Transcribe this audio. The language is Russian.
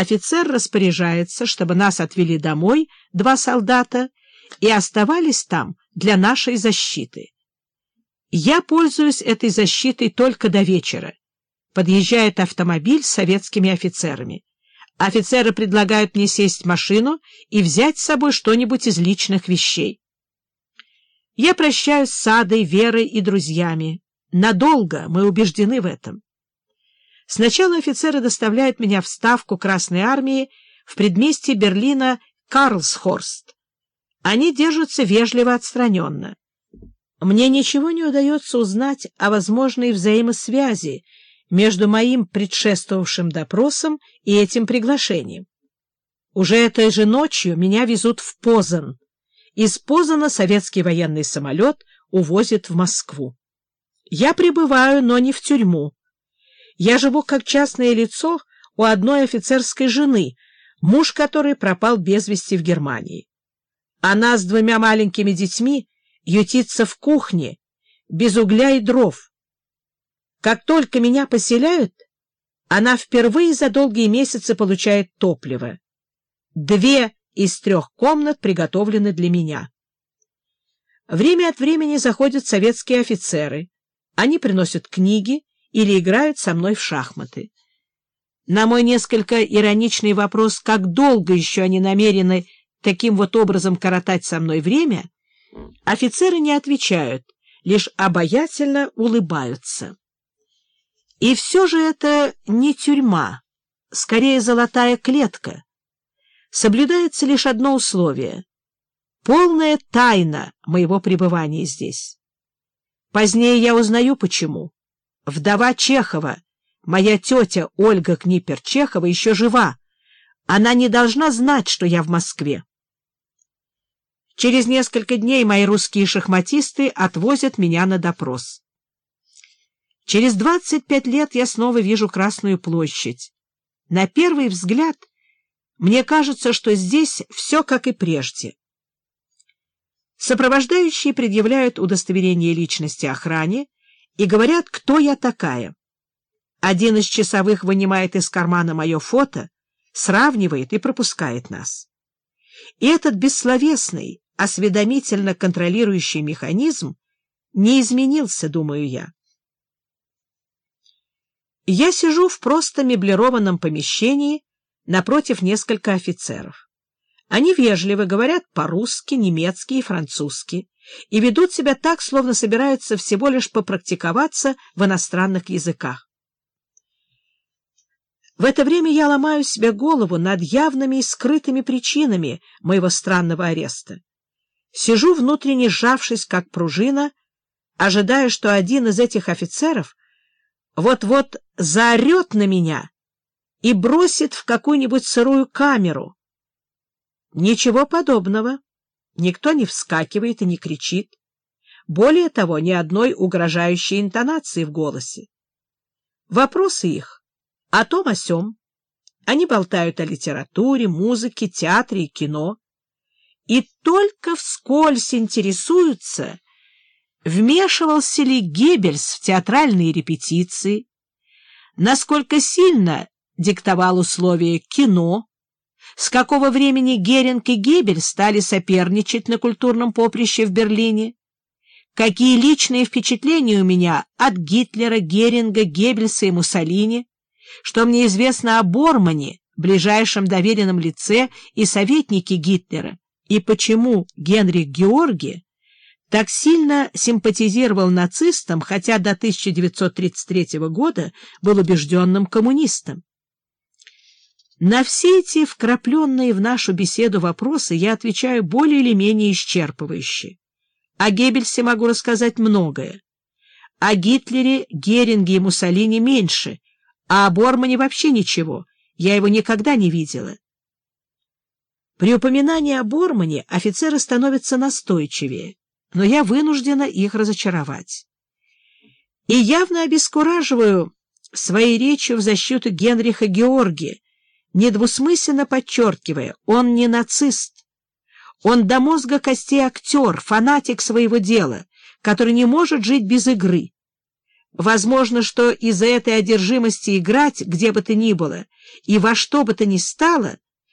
офицер распоряжается, чтобы нас отвели домой 2 солдата и оставались там для нашей защиты. Я пользуюсь этой защитой только до вечера. Подъезжает автомобиль с советскими офицерами. Офицеры предлагают мне сесть в машину и взять с собой что-нибудь из личных вещей. Я прощаюсь с Адой, Верой и друзьями. Надолго, мы убеждены в этом. Сначала офицеры доставляют меня в ставку Красной Армии в предместье Берлина Карлсхорст. Они держатся вежливо отстраненно. Мне ничего не удается узнать о возможной взаимосвязи между моим предшествовавшим допросом и этим приглашением. Уже этой же ночью меня везут в Позан. Из Позана советский военный самолет увозит в Москву. Я прибываю, но не в тюрьму. Я живу как частное лицо у одной офицерской жены, муж которой пропал без вести в Германии. Она с 2 маленькими детьми ютится в кухне, без угля и дров. Как только меня поселяют, она впервые за долгие месяцы получает топливо. 2 из 3 комнат приготовлены для меня. Время от времени заходят советские офицеры. Они приносят книги или играют со мной в шахматы. На мой несколько ироничный вопрос, как долго еще они намерены таким вот образом коротать со мной время, офицеры не отвечают, лишь обаятельно улыбаются. И все же это не тюрьма, скорее золотая клетка. Соблюдается лишь одно условие — полная тайна моего пребывания здесь. Позднее я узнаю, почему. Вдова Чехова, моя тетя Ольга Книпер-Чехова, еще жива. Она не должна знать, что я в Москве. Через несколько дней мои русские шахматисты отвозят меня на допрос. Через 25 лет я снова вижу Красную площадь. На первый взгляд мне кажется, что здесь все как и прежде. Сопровождающие предъявляют удостоверение личности охране и говорят, кто я такая. Один из часовых вынимает из кармана мое фото, сравнивает и пропускает нас. И этот бессловесный, осведомительно контролирующий механизм не изменился, думаю я. Я сижу в просто меблированном помещении напротив нескольких офицеров. Они вежливо говорят по-русски, немецки и французски и ведут себя так, словно собираются всего лишь попрактиковаться в иностранных языках. В это время я ломаю себе голову над явными и скрытыми причинами моего странного ареста. Сижу, внутренне сжавшись, как пружина, ожидая, что один из этих офицеров вот-вот заорет на меня и бросит в какую-нибудь сырую камеру. Ничего подобного. Никто не вскакивает и не кричит. Более того, ни одной угрожающей интонации в голосе. Вопросы их о том о сём. Они болтают о литературе, музыке, театре и кино. И только вскользь интересуются, вмешивался ли Геббельс в театральные репетиции, насколько сильно диктовал условия кино, с какого времени Геринг и Геббельс стали соперничать на культурном поприще в Берлине, какие личные впечатления у меня от Гитлера, Геринга, Геббельса и Муссолини, что мне известно о Бормане, ближайшем доверенном лице и советнике Гитлера, и почему Генрих Георги так сильно симпатизировал нацистам, хотя до 1933 года был убежденным коммунистом. На все эти вкрапленные в нашу беседу вопросы я отвечаю более или менее исчерпывающе. О Геббельсе могу рассказать многое. О Гитлере, Геринге и Муссолини меньше, а о Бормане вообще ничего, я его никогда не видела. При упоминании о Бормане офицеры становятся настойчивее, но я вынуждена их разочаровать. И явно обескураживаю своей речью в защиту Генриха Георги, недвусмысленно подчеркивая, он не нацист. Он до мозга костей актер, фанатик своего дела, который не может жить без игры. Возможно, что из-за этой одержимости играть, где бы то ни было, и во что бы то ни стало,